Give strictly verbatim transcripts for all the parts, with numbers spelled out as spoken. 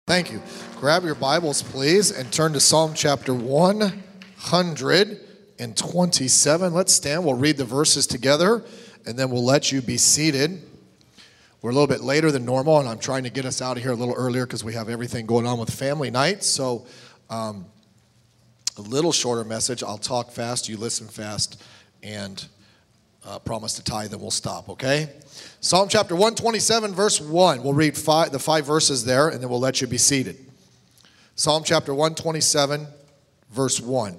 Thank you. Grab your Bibles, please, and turn to Psalm chapter one hundred twenty-seven. Let's stand. We'll read the verses together, and then we'll let you be seated. We're a little bit later than normal, and I'm trying to get us out of here a little earlier because we have everything going on with family night. So um, a little shorter message. I'll talk fast, you listen fast, and uh, promise to tithe, then we'll stop, okay? Psalm chapter one twenty-seven, verse one. We'll read five, the five verses there, and then we'll let you be seated. Psalm chapter one twenty-seven, verse one.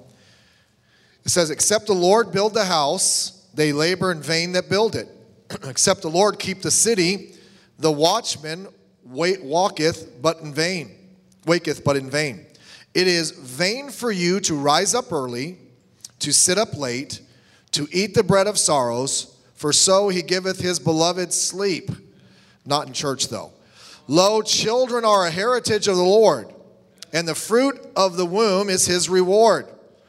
It says, "Except the Lord build the house, they labor in vain that build it. Except the Lord keep the city, the watchman wait, walketh but in vain, waketh but in vain. It is vain for you to rise up early, to sit up late, to eat the bread of sorrows, for so he giveth his beloved sleep." Not in church, though. "Lo, children are a heritage of the Lord, and the fruit of the womb is his reward.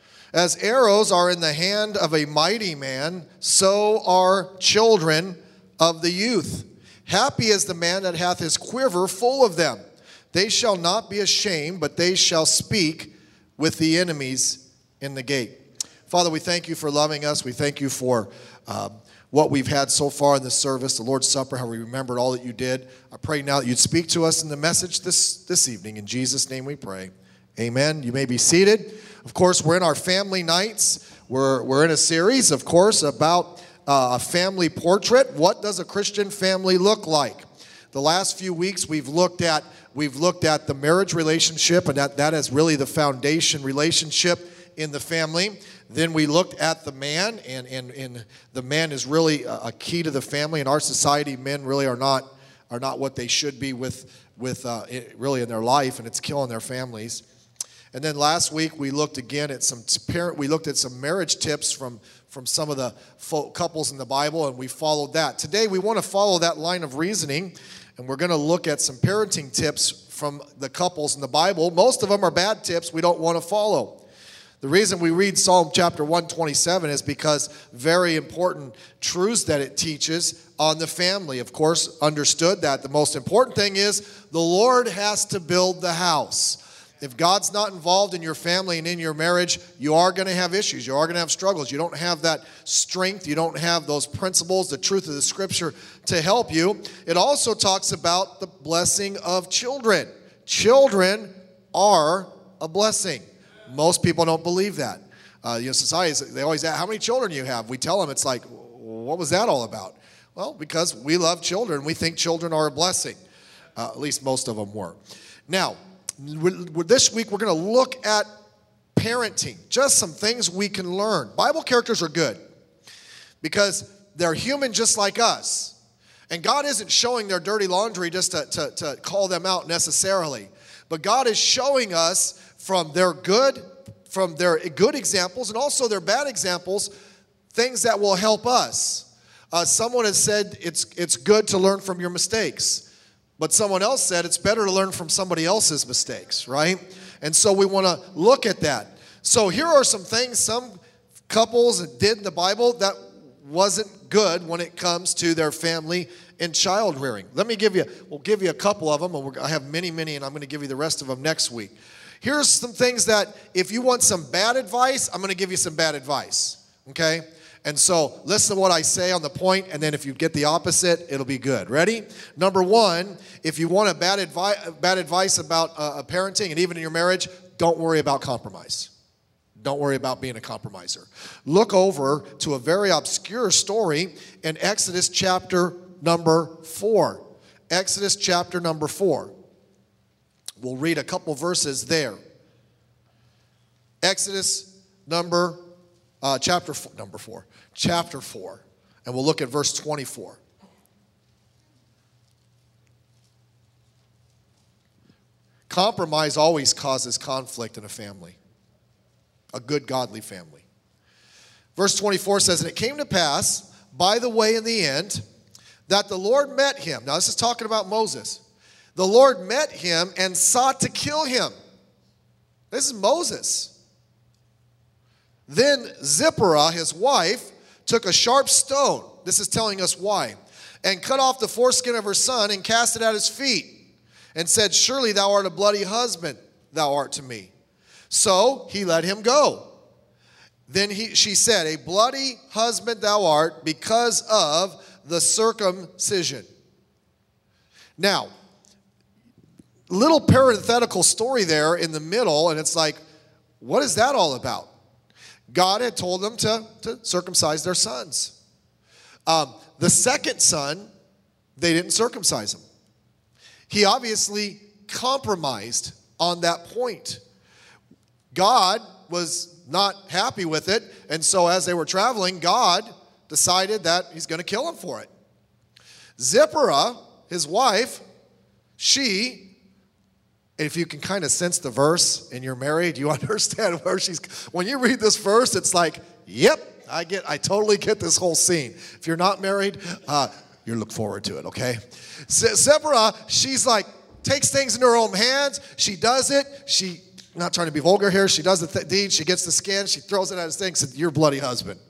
As arrows are in the hand of a mighty man, so are children of the youth. Happy is the man that hath his quiver full of them. They shall not be ashamed, but they shall speak with the enemies in the gate." Father, we thank you for loving us. We thank you for uh, what we've had so far in this service, the Lord's Supper, how we remembered all that you did. I pray now that you'd speak to us in the message this, this evening. In Jesus' name we pray. Amen. You may be seated. Of course, we're in our family nights. We're, we're in a series, of course, about uh, a family portrait. What does a Christian family look like? The last few weeks we've looked at we've looked at the marriage relationship, and that, that is really the foundation relationship in the family. Then we looked at the man, and, and, and the man is really a, a key to the family. In our society, men really are not are not what they should be with with uh, really in their life, and it's killing their families. And then last week we looked again at some parent. We looked at some marriage tips from from some of the fo- couples in the Bible, and we followed that. Today we want to follow that line of reasoning, and we're going to look at some parenting tips from the couples in the Bible. Most of them are bad tips we don't want to follow. The reason we read Psalm chapter one twenty-seven is because very important truths that it teaches on the family. Of course, understood that the most important thing is the Lord has to build the house. If God's not involved in your family and in your marriage, you are going to have issues. You are going to have struggles. You don't have that strength. You don't have those principles, the truth of the Scripture to help you. It also talks about the blessing of children. Children are a blessing. Most people don't believe that. Uh, you know, society, they always ask, how many children do you have? We tell them, it's like, what was that all about? Well, because we love children. We think children are a blessing. Uh, at least most of them were. Now, this week we're going to look at parenting. Just some things we can learn. Bible characters are good because they're human just like us. And God isn't showing their dirty laundry just to, to, to call them out necessarily. But God is showing us from their good, from their good examples and also their bad examples, things that will help us. Uh, someone has said it's it's good to learn from your mistakes. But someone else said it's better to learn from somebody else's mistakes, right? And so we want to look at that. So here are some things some couples did in the Bible that wasn't good when it comes to their family and child rearing. Let me give you, we'll give you a couple of them. And we're, I have many, many, and I'm going to give you the rest of them next week. Here's some things that if you want some bad advice, I'm going to give you some bad advice, okay? And so listen to what I say on the point, and then if you get the opposite, it'll be good. Ready? Number one, if you want a bad, advi- bad advice about uh, parenting and even in your marriage, don't worry about compromise. Don't worry about being a compromiser. Look over to a very obscure story in Exodus chapter number four. Exodus chapter number four. We'll read a couple verses there. Exodus number Uh, chapter four, number four, chapter four, and we'll look at verse twenty-four. Compromise always causes conflict in a family, a good, godly family. Verse twenty-four says, "And it came to pass, by the way in the end, that the Lord met him." Now this is talking about Moses. "The Lord met him and sought to kill him." This is Moses. "Then Zipporah, his wife, took a sharp stone." This is telling us why. "And cut off the foreskin of her son and cast it at his feet. and said, surely thou art a bloody husband, thou art to me. So he let him go. Then he, she said, a bloody husband thou art because of the circumcision. Now, little parenthetical story there in the middle, and it's like, what is that all about? God had told them to, to circumcise their sons. Um, the second son, they didn't circumcise him. He obviously compromised on that point. God was not happy with it, and so as they were traveling, God decided that he's going to kill him for it. Zipporah, his wife, she, if you can kind of sense the verse and you're married, you understand where she's, when you read this verse, it's like, yep, I get, I totally get this whole scene. If you're not married, uh, you look forward to it, okay? Zipporah, she's like, takes things into her own hands. She does it. She, not trying to be vulgar here, she does the th- deed. She gets the skin. She throws it at his thing, says, your bloody husband.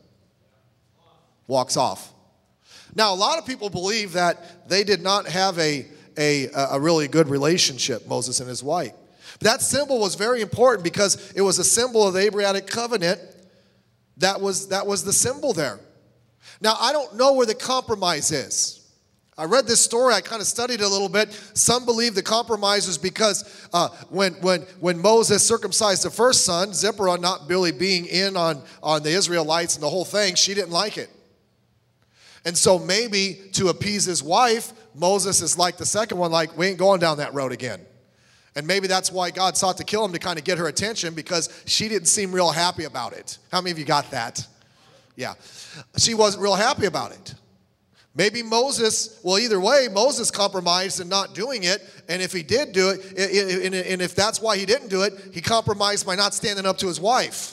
Walks off. Now, a lot of people believe that they did not have a, a, a really good relationship, Moses and his wife. That symbol was very important because it was a symbol of the Abrahamic covenant. That was, that was the symbol there. Now, I don't know where the compromise is. I read this story. I kind of studied it a little bit. Some believe the compromise was because uh, when, when, when Moses circumcised the first son, Zipporah not really being in on, on the Israelites and the whole thing, she didn't like it. And so maybe to appease his wife, Moses is like the second one, like, we ain't going down that road again. And maybe that's why God sought to kill him, to kind of get her attention, because she didn't seem real happy about it. How many of you got that? Yeah. She wasn't real happy about it. Maybe Moses, well, either way, Moses compromised in not doing it. And if he did do it, and if that's why he didn't do it, he compromised by not standing up to his wife.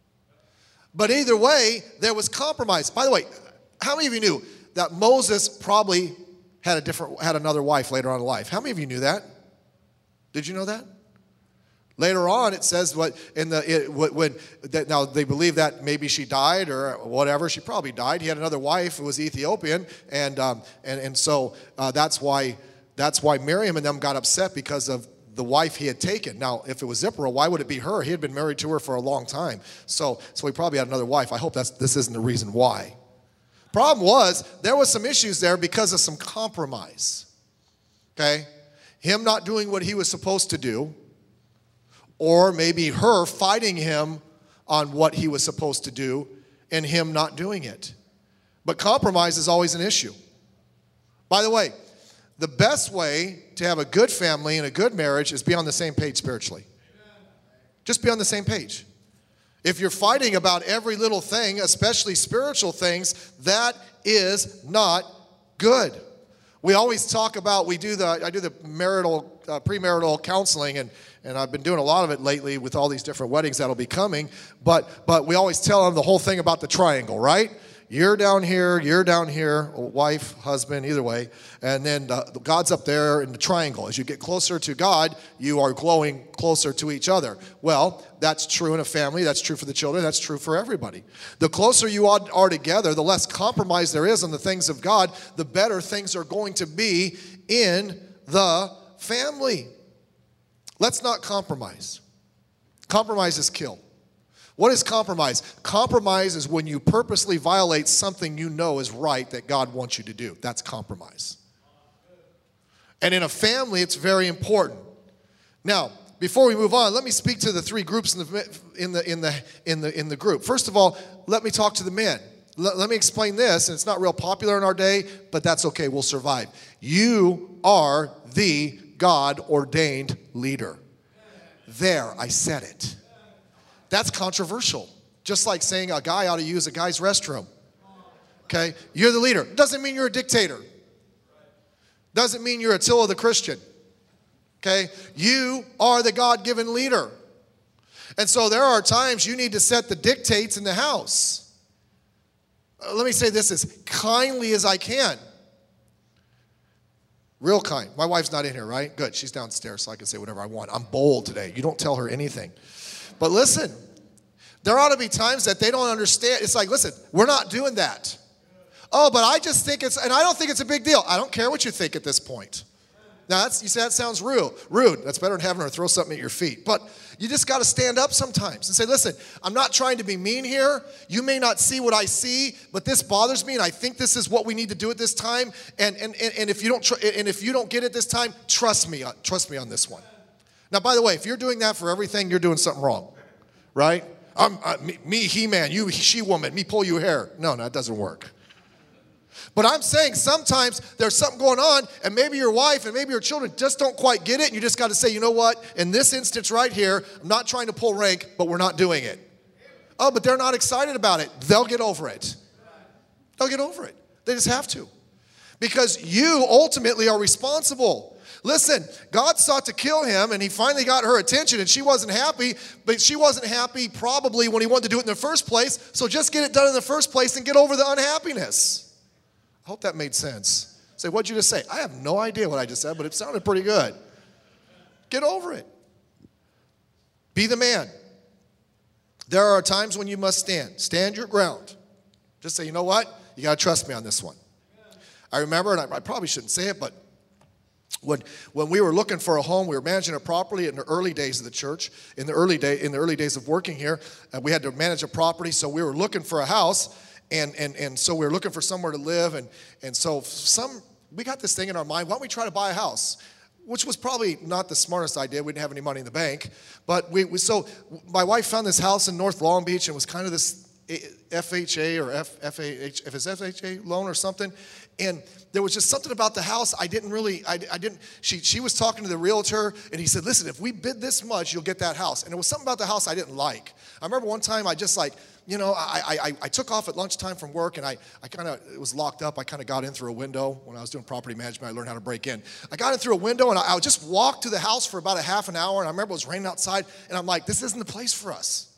But either way, there was compromise. By the way, how many of you knew that Moses probably had a different, had another wife later on in life? How many of you knew that? Did you know that? Later on, it says what in the it, when that now they believe that maybe she died or whatever. She probably died. He had another wife who was Ethiopian, and um, and and so uh, that's why that's why Miriam and them got upset because of the wife he had taken. Now, if it was Zipporah, why would it be her? He had been married to her for a long time, so so he probably had another wife. I hope that's this isn't the reason why. Problem was there was some issues there because of some compromise. Okay, him not doing what he was supposed to do. Or maybe her fighting him on what he was supposed to do and him not doing it. But compromise is always an issue. By the way, the best way to have a good family and a good marriage is be on the same page spiritually. Just be on the same page. If you're fighting about every little thing, especially spiritual things, that is not good. We always talk about, we do the, I do the marital, uh, premarital counseling, and, and I've been doing a lot of it lately with all these different weddings that'll be coming, but, but we always tell them the whole thing about the triangle, right? You're down here, you're down here, wife, husband, either way, and then uh, God's up there in the triangle. As you get closer to God, you are glowing closer to each other. Well, that's true in a family, that's true for the children, that's true for everybody. The closer you are together, the less compromise there is on the things of God, the better things are going to be in the family. Let's not compromise. Compromise is kill. What is compromise? Compromise is when you purposely violate something you know is right that God wants you to do. That's compromise. And in a family, it's very important. Now, before we move on, let me speak to the three groups in the in the in the in the in the group. First of all, let me talk to the men. Let, let me explain this, and it's not real popular in our day, but that's okay. We'll survive. You are the God-ordained leader. There, I said it. That's controversial. Just like saying a guy ought to use a guy's restroom. Okay? You're the leader. Doesn't mean you're a dictator. Doesn't mean you're Attila the Christian. Okay? You are the God-given leader. And so there are times you need to set the dictates in the house. Uh, let me say this as kindly as I can. Real kind. My wife's not in here, right? Good. She's downstairs, so I can say whatever I want. I'm bold today. You don't tell her anything. But listen, there ought to be times that they don't understand. It's like, listen, we're not doing that. Oh, but I just think it's, and I don't think it's a big deal. I don't care what you think at this point. Now, that's, you say that sounds rude. Rude. That's better than having her throw something at your feet. But you just got to stand up sometimes and say, listen, I'm not trying to be mean here. You may not see what I see, but this bothers me, and I think this is what we need to do at this time. And and and, and if you don't tr- and if you don't get it this time, trust me. Trust me on this one. Now, by the way, if you're doing that for everything, you're doing something wrong, right? I'm uh, me, me, he-man, you, she-woman, me, pull you hair. No, no, it doesn't work. But I'm saying sometimes there's something going on, and maybe your wife and maybe your children just don't quite get it, and you just got to say, you know what? In this instance right here, I'm not trying to pull rank, but we're not doing it. Oh, but they're not excited about it. They'll get over it. They'll get over it. They just have to. Because you ultimately are responsible. Listen, God sought to kill him, and he finally got her attention, and she wasn't happy, but she wasn't happy probably when he wanted to do it in the first place, so just get it done in the first place and get over the unhappiness. I hope that made sense. Say, what'd you just say? I have no idea what I just said, but it sounded pretty good. Get over it. Be the man. There are times when you must stand. Stand your ground. Just say, you know what? You got to trust me on this one. I remember, and I, I probably shouldn't say it, but when when we were looking for a home, we were managing a property in the early days of the church. In the early day, in the early days of working here, uh, we had to manage a property, so we were looking for a house. And and and so we were looking for somewhere to live, and and so some we got this thing in our mind. Why don't we try to buy a house? Which was probably not the smartest idea. We didn't have any money in the bank, but we, we so my wife found this house in North Long Beach, and it was kind of this F H A or F, F A H if it's F H A loan or something, and there was just something about the house I didn't really I, I didn't she she was talking to the realtor, and he said, listen, if we bid this much, you'll get that house. And there was something about the house I didn't like. I remember one time I just like. You know, I, I I took off at lunchtime from work, and I, I kind of, it was locked up. I kind of got in through a window. When I was doing property management, I learned how to break in. I got in through a window, and I, I just walked to the house for about a half an hour, and I remember it was raining outside, and I'm like, this isn't the place for us.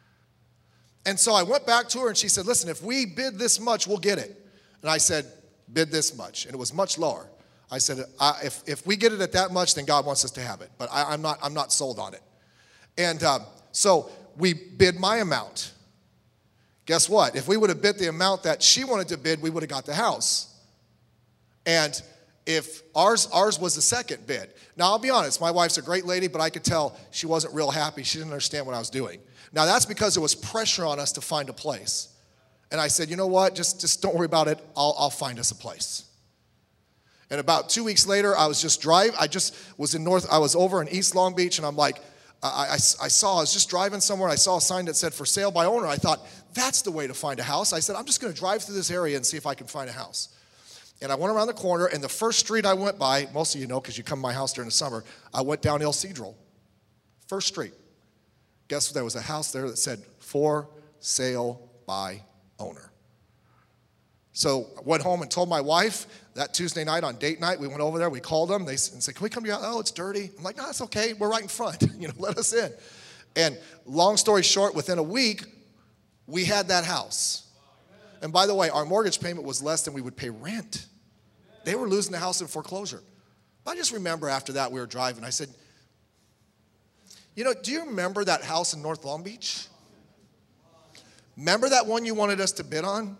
And so I went back to her, and she said, listen, if we bid this much, we'll get it. And I said, bid this much, and it was much lower. I said, I, if, if we get it at that much, then God wants us to have it, but I, I'm not I'm not sold on it. And um, so we bid my amount. Guess what? If we would have bid the amount that she wanted to bid, we would have got the house. And if ours ours was the second bid. Now, I'll be honest, my wife's a great lady, but I could tell she wasn't real happy. She didn't understand what I was doing. Now, that's because there was pressure on us to find a place. And I said, you know what? Just, just don't worry about it. I'll, I'll find us a place. And about two weeks later, I was just driving. I just was in North, I was over in East Long Beach, and I'm like, I, I, I saw, I was just driving somewhere, I saw a sign that said for sale by owner. I thought, that's the way to find a house. I said, I'm just going to drive through this area and see if I can find a house. And I went around the corner, and the first street I went by, most of you know because you come to my house during the summer, I went down El Cedro. First street. Guess what? There was a house there that said, for sale by owner. So I went home and told my wife that Tuesday night on date night. We went over there. We called them. They and said, can we come to your house? Oh, it's dirty. I'm like, no, it's okay. We're right in front. You know, let us in. And long story short, within a week, we had that house. And by the way, our mortgage payment was less than we would pay rent. They were losing the house in foreclosure. I just remember after that we were driving. I said, you know, do you remember that house in North Long Beach? Remember that one you wanted us to bid on?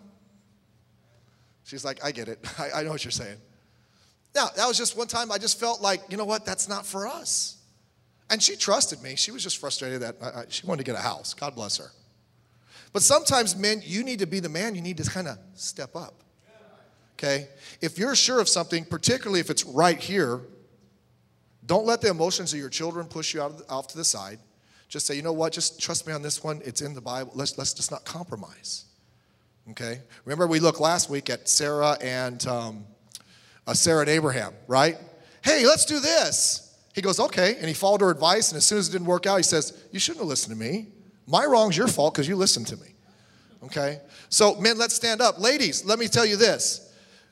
She's like, I get it. I, I know what you're saying. Now, that was just one time I just felt like, you know what, that's not for us. And she trusted me. She was just frustrated that I, I, she wanted to get a house. God bless her. But sometimes, men, you need to be the man. You need to kind of step up. Okay? If you're sure of something, particularly if it's right here, don't let the emotions of your children push you out of the, off to the side. Just say, you know what, just trust me on this one. It's in the Bible. Let's, let's just not compromise. Okay? Remember we looked last week at Sarah and um, uh, Sarah and Abraham, right? Hey, let's do this. He goes, okay. And he followed her advice, and as soon as it didn't work out, he says, you shouldn't have listened to me. My wrong's your fault because you listened to me. Okay? So, men, let's stand up. Ladies, let me tell you this.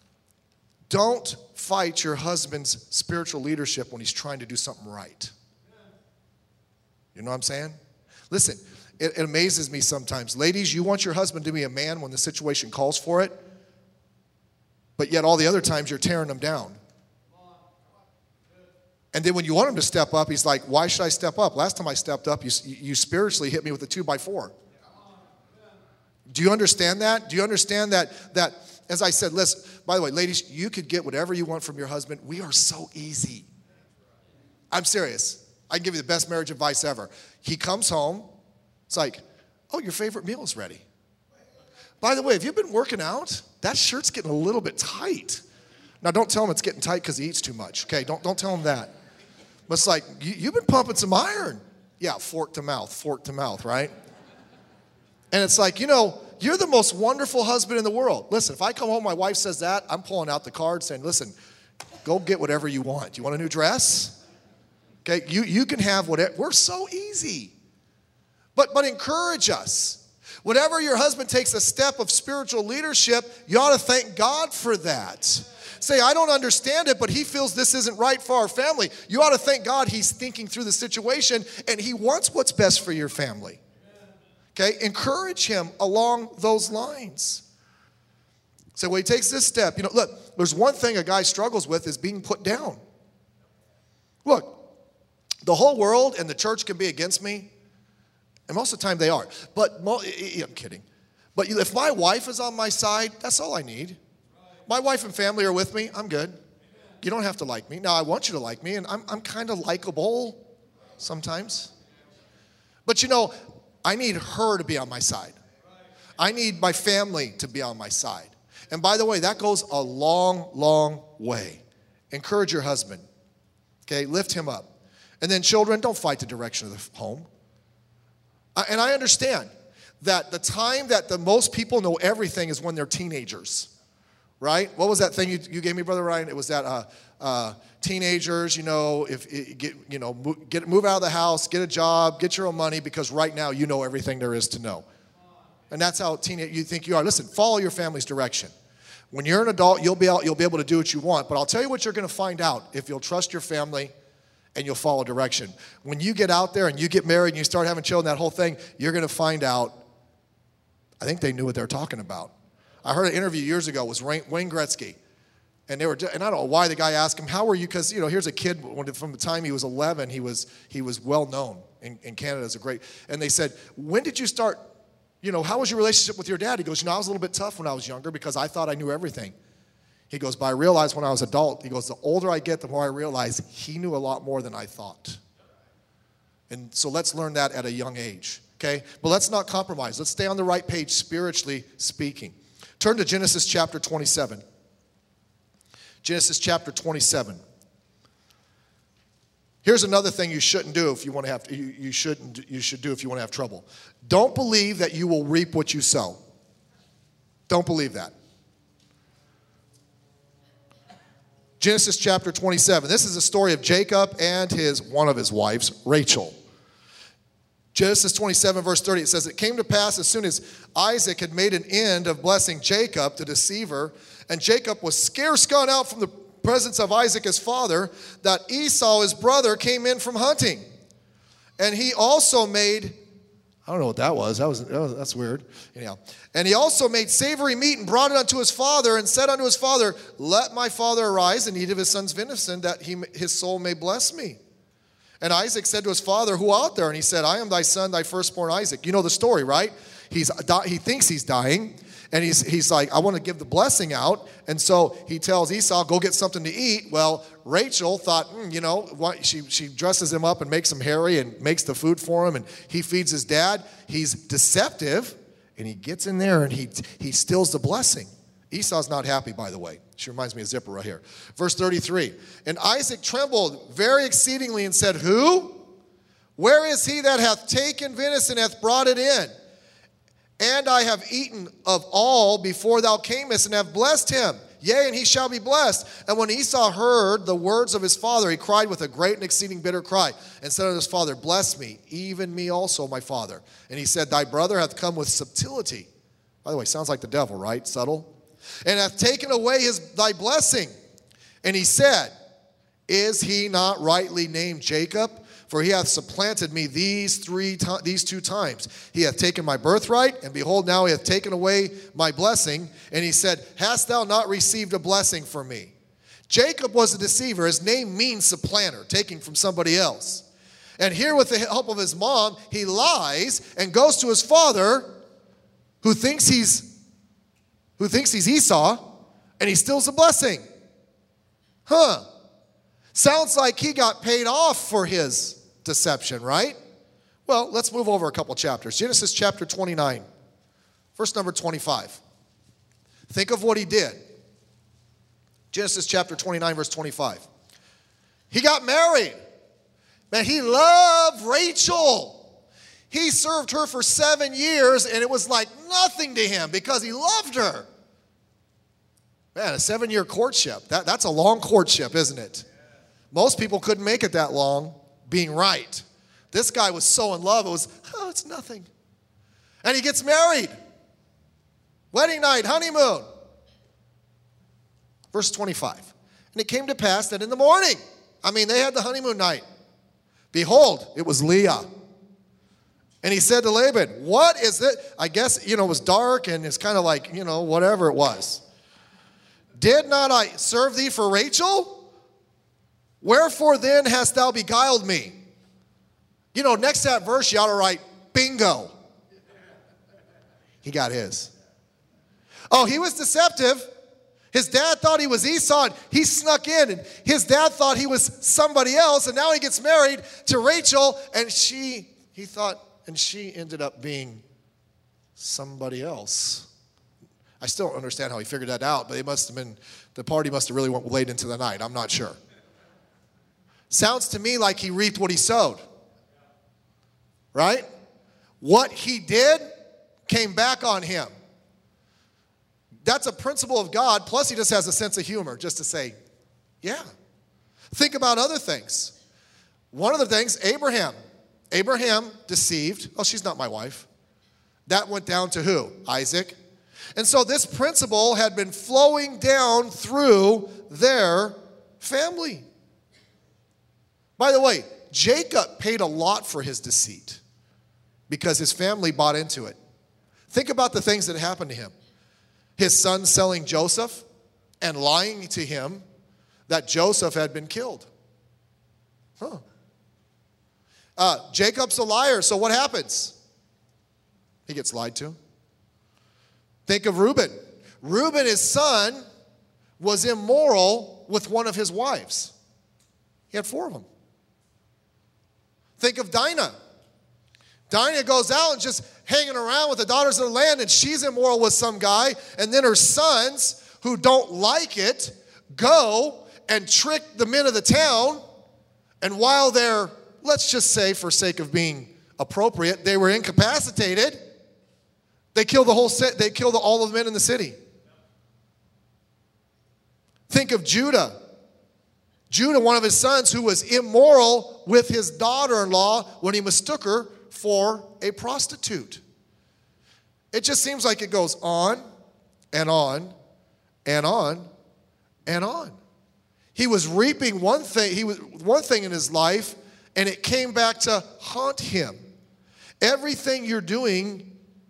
Don't fight your husband's spiritual leadership when he's trying to do something right. You know what I'm saying? Listen, it, it amazes me sometimes. Ladies, you want your husband to be a man when the situation calls for it, but yet all the other times you're tearing him down. And then when you want him to step up, he's like, why should I step up? Last time I stepped up, you, you spiritually hit me with a two by four. Do you understand that? Do you understand that, that as I said, listen, by the way, ladies, you could get whatever you want from your husband. We are so easy. I'm serious. I can give you the best marriage advice ever. He comes home. It's like, oh, your favorite meal is ready. By the way, if you've been working out, that shirt's getting a little bit tight. Now, don't tell him it's getting tight because he eats too much, okay? Don't, don't tell him that. But it's like, you, you've been pumping some iron. Yeah, fork to mouth, fork to mouth, right? And it's like, you know, you're the most wonderful husband in the world. Listen, if I come home, my wife says that, I'm pulling out the card saying, listen, go get whatever you want. You want a new dress? Okay, you, you can have whatever. We're so easy. But, but encourage us. Whenever your husband takes a step of spiritual leadership, you ought to thank God for that. Say, I don't understand it, but he feels this isn't right for our family. You ought to thank God he's thinking through the situation and he wants what's best for your family. Okay, encourage him along those lines. So when he takes this step, you know, look, there's one thing a guy struggles with is being put down. Look, the whole world and the church can be against me, and most of the time they are. But, mo- I'm kidding. But if my wife is on my side, that's all I need. My wife and family are with me, I'm good. You don't have to like me. Now, I want you to like me, and I'm, I'm kind of likable sometimes. But you know, I need her to be on my side. I need my family to be on my side. And by the way, that goes a long, long way. Encourage your husband. Okay, lift him up. And then children, don't fight the direction of the home. And I understand that the time that the most people know everything is when they're teenagers, right? What was that thing you, you gave me, Brother Ryan? It was that uh, uh, teenagers, you know, if it, get, you know, move, get move out of the house, get a job, get your own money, because right now you know everything there is to know. And that's how teenage you think you are. Listen, follow your family's direction. When you're an adult, you'll be out, you'll be able to do what you want. But I'll tell you what you're going to find out if you'll trust your family and you'll follow direction. When you get out there and you get married and you start having children, that whole thing, you're going to find out, I think they knew what they were talking about. I heard an interview years ago, it was Wayne Gretzky. And they were, and I don't know why the guy asked him, how were you? Because, you know, here's a kid, from the time he was eleven, he was he was well known in, in Canada as a great, and they said, when did you start, you know, how was your relationship with your dad? He goes, you know, I was a little bit tough when I was younger because I thought I knew everything. He goes, but I realized when I was adult, he goes, the older I get, the more I realize he knew a lot more than I thought. And so let's learn that at a young age, okay? But let's not compromise. Let's stay on the right page spiritually speaking. Turn to Genesis chapter twenty-seven. Genesis chapter twenty-seven. Here's another thing you shouldn't do if you want to have you, you shouldn't you should do if you want to have trouble. Don't believe that you will reap what you sow. Don't believe that. Genesis chapter twenty-seven. This is a story of Jacob and his one of his wives, Rachel. Genesis twenty-seven, verse thirty, it says, it came to pass as soon as Isaac had made an end of blessing Jacob, the deceiver, and Jacob was scarce gone out from the presence of Isaac his father, that Esau his brother came in from hunting. And he also made, I don't know what that was, that was, that was that's weird. Anyhow, and he also made savory meat and brought it unto his father and said unto his father, let my father arise and eat of his son's venison, that he, his soul may bless me. And Isaac said to his father, who art there? And he said, I am thy son, thy firstborn Isaac. You know the story, right? He's He thinks he's dying. And he's, he's like, I want to give the blessing out. And so he tells Esau, go get something to eat. Well, Rachel thought, mm, you know, what, she, she dresses him up and makes him hairy and makes the food for him. And he feeds his dad. He's deceptive. And he gets in there and he, he steals the blessing. Esau's not happy, by the way. She reminds me of Zipporah right here. Verse thirty-three. And Isaac trembled very exceedingly and said, who? Where is he that hath taken venison, hath brought it in? And I have eaten of all before thou camest, and have blessed him. Yea, and he shall be blessed. And when Esau heard the words of his father, he cried with a great and exceeding bitter cry, and said unto his father, bless me, even me also, my father. And he said, thy brother hath come with subtlety. By the way, sounds like the devil, right? Subtle. And hath taken away his thy blessing. And he said, is he not rightly named Jacob? For he hath supplanted me these three to- these two times. He hath taken my birthright, and behold, now he hath taken away my blessing. And he said, hast thou not received a blessing from me? Jacob was a deceiver. His name means supplanter, taking from somebody else. And here, with the help of his mom, he lies and goes to his father, who thinks he's who thinks he's Esau, and he steals a blessing. Huh. Sounds like he got paid off for his deception, right? Well, let's move over a couple chapters. Genesis chapter twenty-nine, verse number twenty-five. Think of what he did. Genesis chapter twenty-nine, verse twenty-five. He got married. Man, he loved Rachel. He served her for seven years, and it was like nothing to him because he loved her. Man, a seven-year courtship. That, that's a long courtship, isn't it? Most people couldn't make it that long being right. This guy was so in love, it was, oh, it's nothing. And he gets married. Wedding night, honeymoon. Verse twenty-five. And it came to pass that in the morning, I mean, they had the honeymoon night. Behold, it was Leah. And he said to Laban, what is it? I guess, you know, it was dark and it's kind of like, you know, whatever it was. Did not I serve thee for Rachel? Wherefore then hast thou beguiled me? You know, next to that verse, you ought to write, bingo. He got his. Oh, he was deceptive. His dad thought he was Esau, and he snuck in, and his dad thought he was somebody else, and now he gets married to Rachel, and she, he thought, and she ended up being somebody else. I still don't understand how he figured that out, but it must have been, the party must have really went late into the night. I'm not sure. Sounds to me like he reaped what he sowed. Right? What he did came back on him. That's a principle of God, plus he just has a sense of humor, just to say, yeah. Think about other things. One of the things, Abraham. Abraham deceived. Oh, she's not my wife. That went down to who? Isaac. And so this principle had been flowing down through their family. By the way, Jacob paid a lot for his deceit because his family bought into it. Think about the things that happened to him. His son selling Joseph and lying to him that Joseph had been killed. Huh. Uh, Jacob's a liar, so what happens? He gets lied to. Think of Reuben. Reuben, his son, was immoral with one of his wives. He had four of them. Think of Dinah. Dinah goes out and just hanging around with the daughters of the land, and she's immoral with some guy, and then her sons, who don't like it, go and trick the men of the town, and while they're, let's just say for sake of being appropriate, they were incapacitated, they killed the whole set, they killed all of the men in the city. Think of Judah. Judah, one of his sons, who was immoral with his daughter-in-law when he mistook her for a prostitute. It just seems like it goes on and on and on and on. He was reaping one thing, he was one thing in his life, and it came back to haunt him. Everything you're doing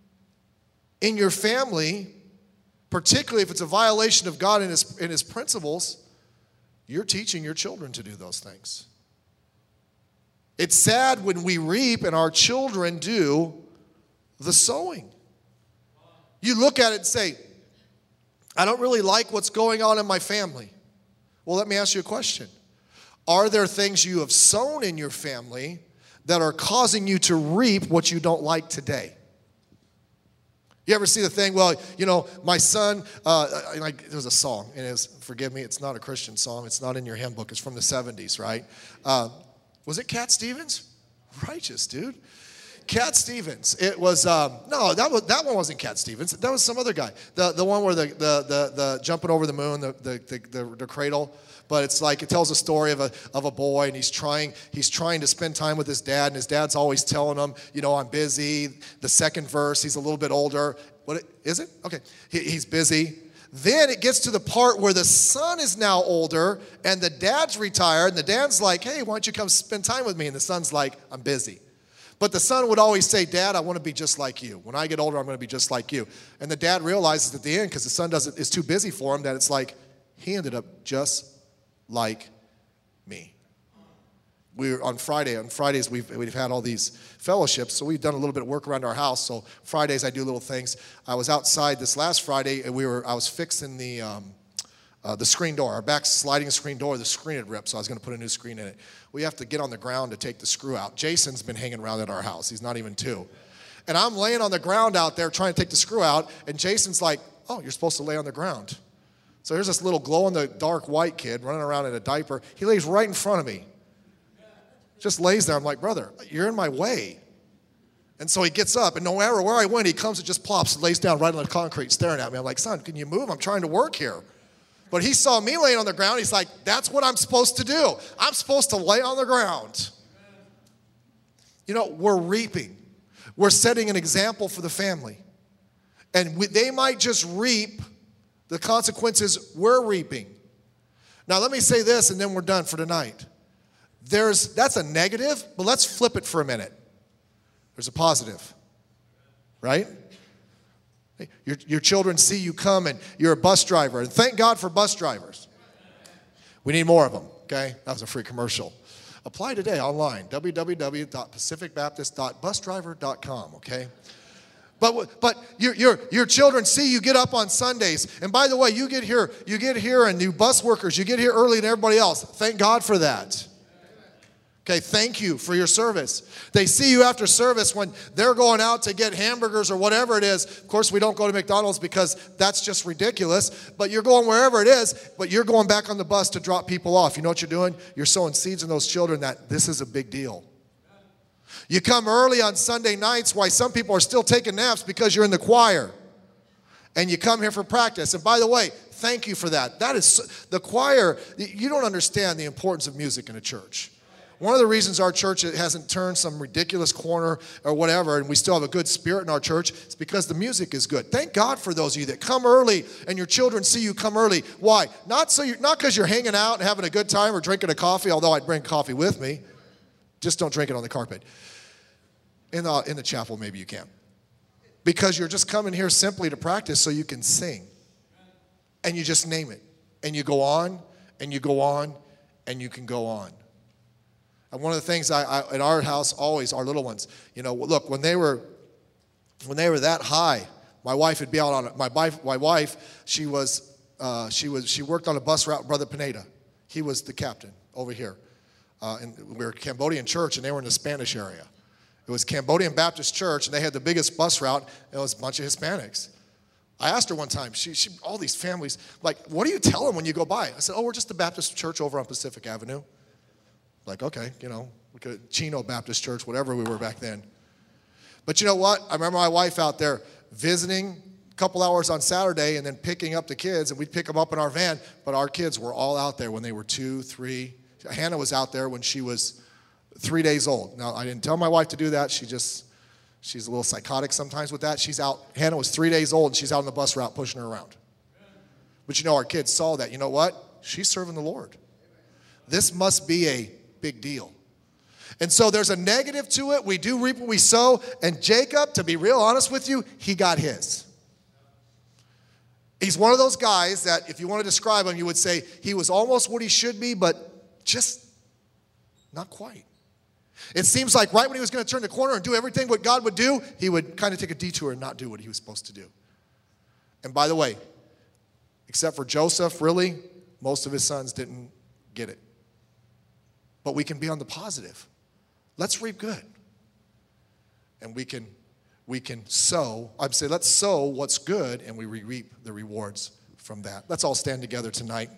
in your family, particularly if it's a violation of God and his, and his principles, you're teaching your children to do those things. It's sad when we reap and our children do the sowing. You look at it and say, I don't really like what's going on in my family. Well, let me ask you a question. Are there things you have sown in your family that are causing you to reap what you don't like today? You ever see the thing, well, you know, my son, uh, like, there was a song, and it's, forgive me, it's not a Christian song, it's not in your hymn book, it's from the seventies, right? Uh, was it Cat Stevens? Righteous, dude. Cat Stevens. It was, um, no, that was that one wasn't Cat Stevens. That was some other guy. The the one where the the the, the jumping over the moon, the the, the the the cradle. But it's like it tells a story of a of a boy, and he's trying he's trying to spend time with his dad, and his dad's always telling him, you know, I'm busy. The second verse, he's a little bit older. What is it? Okay, he, he's busy. Then it gets to the part where the son is now older, and the dad's retired, and the dad's like, hey, why don't you come spend time with me? And the son's like, I'm busy. But the son would always say, Dad, I want to be just like you. When I get older, I'm going to be just like you. And the dad realizes at the end, because the son doesn't is too busy for him, that it's like, he ended up just like me. We were on Friday. On Fridays, we've, we've had all these fellowships, so we've done a little bit of work around our house. So Fridays, I do little things. I was outside this last Friday, and we were I was fixing the um, Uh, the screen door, our back sliding screen door, the screen had ripped, so I was going to put a new screen in it. We have to get on the ground to take the screw out. Jason's been hanging around at our house. He's not even two. And I'm laying on the ground out there trying to take the screw out, and Jason's like, oh, you're supposed to lay on the ground. So here's this little glow-in-the-dark white kid running around in a diaper. He lays right in front of me. Just lays there. I'm like, brother, you're in my way. And so he gets up, and no matter where I went, he comes and just plops and lays down right on the concrete staring at me. I'm like, son, can you move? I'm trying to work here. But he saw me laying on the ground. He's like, that's what I'm supposed to do. I'm supposed to lay on the ground. You know, we're reaping. We're setting an example for the family. And we, they might just reap the consequences we're reaping. Now, let me say this, and then we're done for tonight. There's, that's a negative, but let's flip it for a minute. There's a positive, right? Your, your children see you come and you're a bus driver. And thank God for bus drivers. We need more of them, okay? That was a free commercial. Apply today online, w w w dot pacific baptist dot bus driver dot com, okay? But but your, your, your children see you get up on Sundays. And by the way, you get here, you get here and you bus workers, you get here early than everybody else. Thank God for that. Okay, thank you for your service. They see you after service when they're going out to get hamburgers or whatever it is. Of course, we don't go to McDonald's because that's just ridiculous. But you're going wherever it is, but you're going back on the bus to drop people off. You know what you're doing? You're sowing seeds in those children that this is a big deal. You come early on Sunday nights, why some people are still taking naps because you're in the choir. And you come here for practice. And by the way, thank you for that. That is, the choir, you don't understand the importance of music in a church. One of the reasons our church hasn't turned some ridiculous corner or whatever, and we still have a good spirit in our church, is because the music is good. Thank God for those of you that come early and your children see you come early. Why? Not so you're, not because you're hanging out and having a good time or drinking a coffee, although I'd bring coffee with me. Just don't drink it on the carpet. In the, in the chapel, maybe you can. Because you're just coming here simply to practice so you can sing. And you just name it. And you go on, and you go on, and you can go on. And one of the things I, I in our house always, our little ones, you know, look, when they were when they were that high, my wife would be out on my wife. My wife, she was uh, she was she worked on a bus route. Brother Pineda, he was the captain over here, uh, and we were a Cambodian church, and they were in the Spanish area. It was Cambodian Baptist church, and they had the biggest bus route. And it was a bunch of Hispanics. I asked her one time, she, she all these families, like, what do you tell them when you go by? I said, oh, we're just the Baptist church over on Pacific Avenue. Like, okay, you know, we could Chino Baptist Church, whatever we were back then. But you know what? I remember my wife out there visiting a couple hours on Saturday and then picking up the kids, and we'd pick them up in our van, but our kids were all out there when they were two, three. Hannah was out there when she was three days old. Now, I didn't tell my wife to do that. She just, she's a little psychotic sometimes with that. She's out, Hannah was three days old, and she's out on the bus route pushing her around. But you know, our kids saw that. You know what? She's serving the Lord. This must be a big deal. And so there's a negative to it. We do reap what we sow. And Jacob, to be real honest with you, he got his. He's one of those guys that if you want to describe him, you would say he was almost what he should be, but just not quite. It seems like right when he was going to turn the corner and do everything what God would do, he would kind of take a detour and not do what he was supposed to do. And by the way, except for Joseph, really, most of his sons didn't get it. But we can be on the positive. Let's reap good. And we can we can sow. I'd say let's sow what's good and we reap the rewards from that. Let's all stand together tonight.